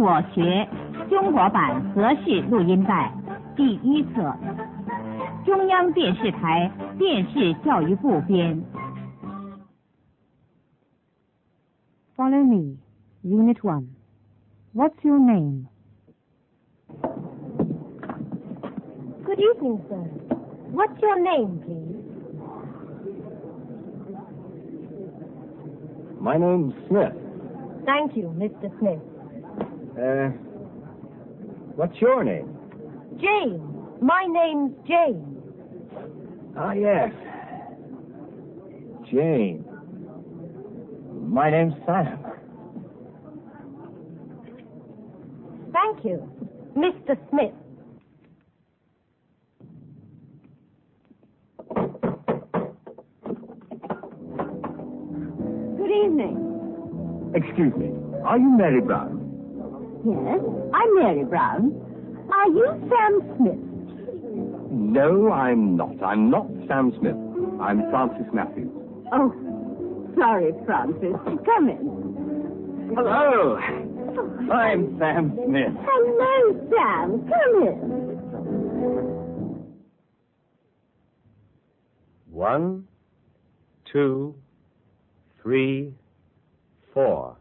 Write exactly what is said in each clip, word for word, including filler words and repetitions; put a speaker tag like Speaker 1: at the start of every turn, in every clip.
Speaker 1: 我学中国版和式录音带第一册，中央电视台电视教育部编。
Speaker 2: Follow me, Unit one. What's your name?
Speaker 3: Good evening, sir. What's your name, please?
Speaker 4: My name's Smith.
Speaker 3: Thank you, Mister Smith.
Speaker 4: Uh, what's your name?
Speaker 3: Jane. My name's Jane.
Speaker 4: Ah, yes. Jane. My name's Sam.
Speaker 3: Thank you, Mister Smith.
Speaker 2: Good evening.
Speaker 4: Excuse me. Are you Mary Brown?
Speaker 2: Yes, I'm Mary Brown. Are you Sam Smith?
Speaker 4: No, I'm not. I'm not Sam Smith. I'm Francis Matthews.
Speaker 2: Oh, sorry, Francis. Come in.
Speaker 4: Hello. I'm Sam Smith.
Speaker 2: Hello, Sam. Come in.
Speaker 5: One, two, three, four.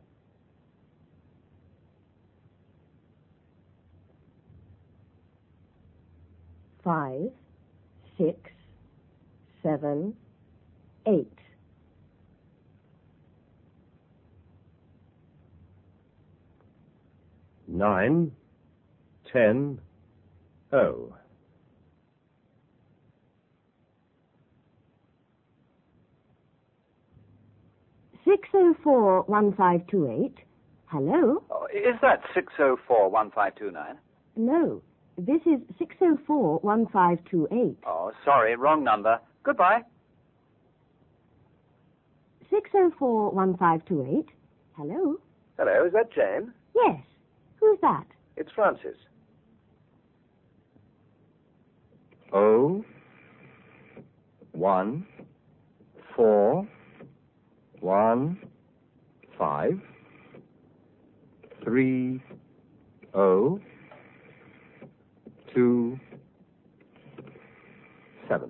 Speaker 2: Five, six, seven, eight.
Speaker 5: Nine, ten, oh.
Speaker 2: Six oh four one five two eight. Hello?
Speaker 6: Oh, is that six oh four one five two nine?
Speaker 2: No, this is six oh four one five two eight.
Speaker 6: Oh, sorry, wrong number. Goodbye.
Speaker 2: Six oh four one five two eight. Hello?
Speaker 6: Hello, is that Jane?
Speaker 2: Yes. Who's that?
Speaker 6: It's Francis.
Speaker 4: Oh, one, four, one, five, three, oh, two, seven.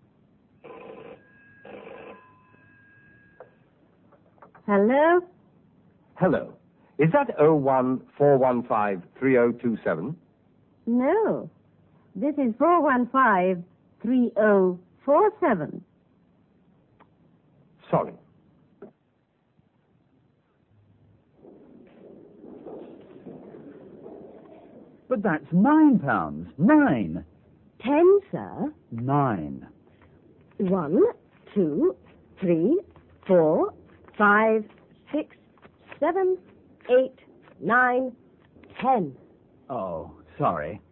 Speaker 2: Hello?
Speaker 4: Hello. Is that oh one four one five three oh two seven?
Speaker 2: No. This is four one five three oh four seven.
Speaker 4: Sorry.
Speaker 7: But that's nine pounds. Nine.
Speaker 2: Ten, sir.
Speaker 7: Nine.
Speaker 2: One, two, three, four, five, six, seven, eight, nine, ten.
Speaker 7: Oh, sorry.